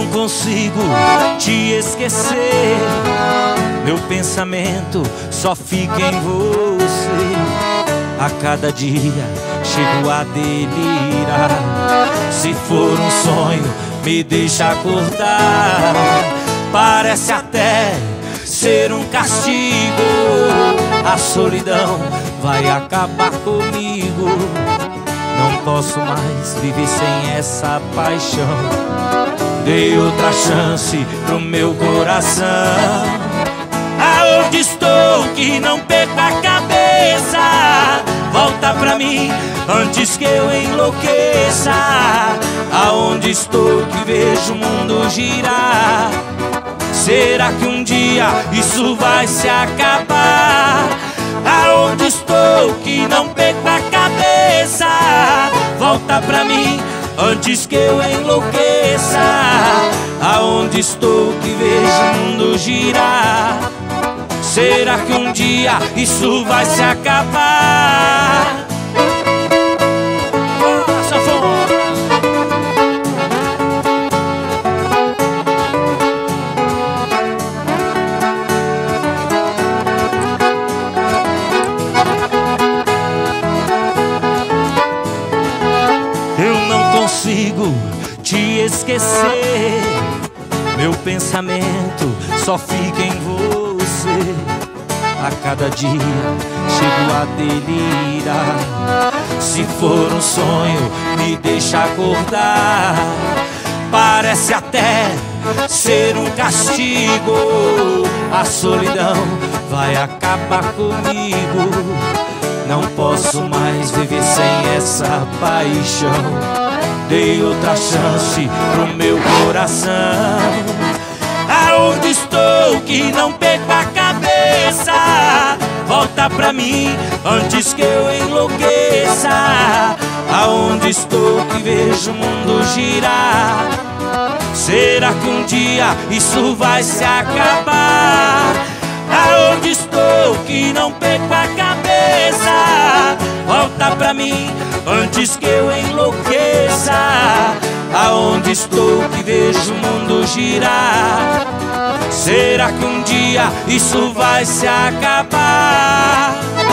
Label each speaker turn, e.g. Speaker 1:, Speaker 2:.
Speaker 1: não consigo te esquecer. Meu pensamento só fica em você. A cada dia chego a delirar. Se for um sonho, me deixa acordar. Parece até ser um castigo. A solidão vai acabar comigo. Não posso mais viver sem essa paixão. Dei outra chance pro meu coração. Aonde estou que não perco a cabeça? Volta pra mim antes que eu enlouqueça. Aonde estou que vejo o mundo girar? Será que um dia isso vai se acabar? Aonde estou que não perco a cabeça? Volta pra mim antes que eu enlouqueça. Aonde estou que vejo o mundo girar? Será que um dia isso vai se acabar? Eu não consigo te esquecer. Meu pensamento só fica em você. A cada dia chego a delirar. Se for um sonho, me deixa acordar. Parece até ser um castigo. A solidão vai acabar comigo. Não posso mais viver sem essa paixão. Dei outra chance pro meu coração. Aonde estou que não perco a cabeça? Volta pra mim antes que eu enlouqueça. Aonde estou que vejo o mundo girar? Será que um dia isso vai se acabar? Aonde estou que não perco a cabeça? Volta pra mim antes que eu enlouqueça. Aonde estou que vejo o mundo girar? Será que um dia isso vai se acabar?